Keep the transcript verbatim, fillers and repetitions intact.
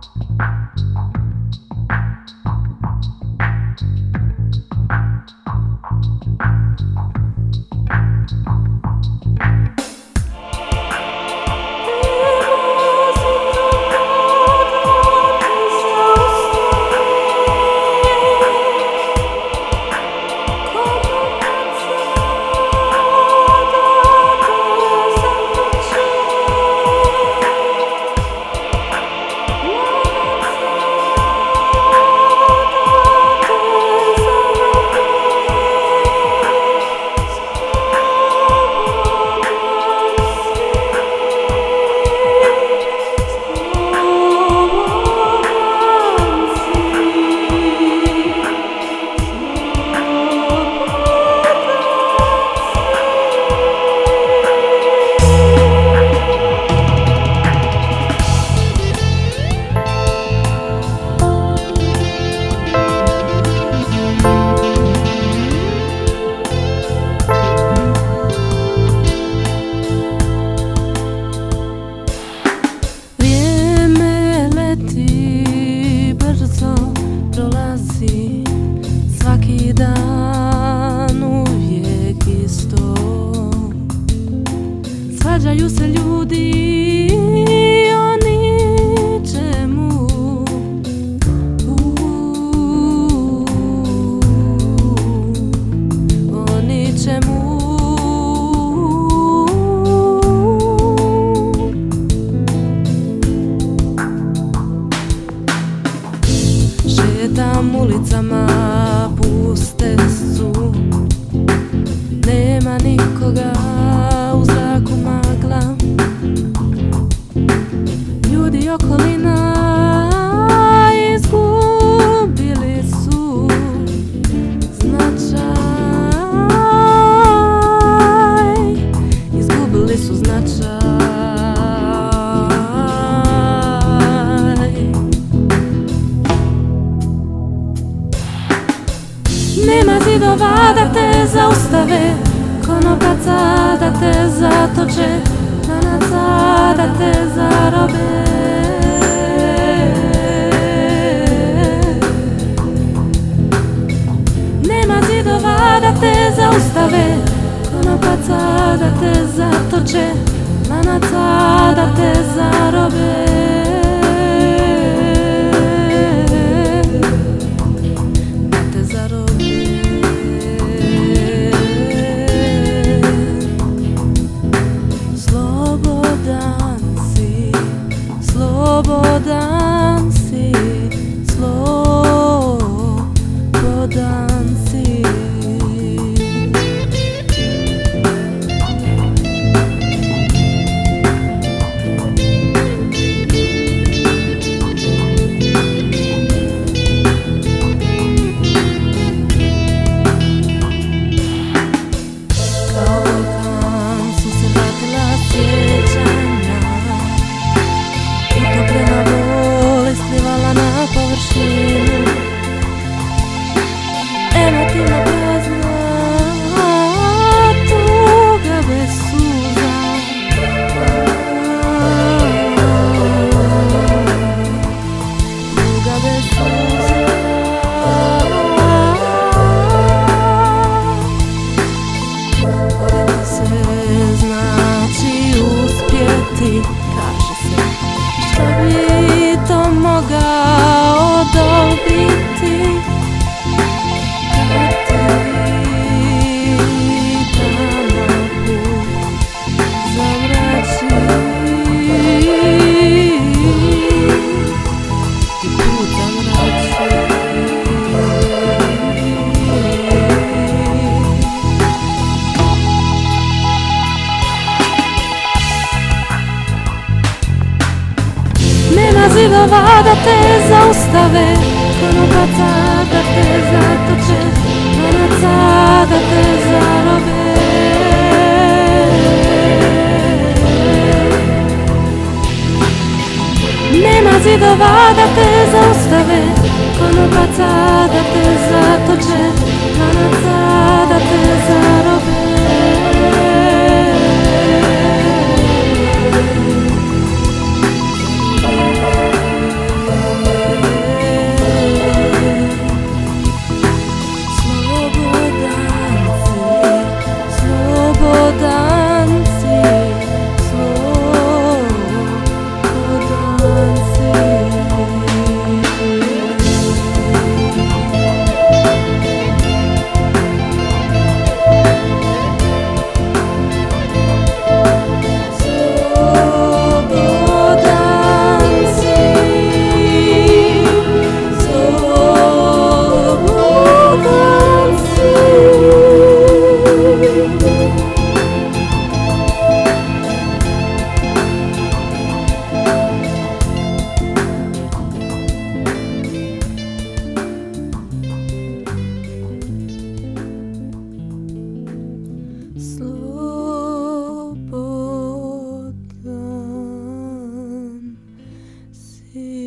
Svađaju se ljudi o ničemu, Uuu, o ničemu. Šetam ulicama, puste su, nema nikoga, u zraku magla, ljudi okolina izgubili su značaj, izgubili su značaj. Nema zidova da te zaustave, konopaca da te zatoče, lanaca da te zarobe. Nema zidova da te zaustave, konopaca da te zatoče, lanaca da te zarobe. Slobodan si, slobodan si. Kao vulkan su se vratila sjećanja, utopljena bol isplivala na površinu, emotivna prazna tuga bez suza. Tuga bez suza. Boriti se znači uspjeti, kaže se. Što bi to mogao dobiti kad ti tamo put zamrači, ti put zamrači. Nema zidova da te zaustave, konopaca da te zatoče, lanaca da te zarobe. Nema zidova da te zaustave, konopaca da te zatoče, lanaca da te zarobe. היא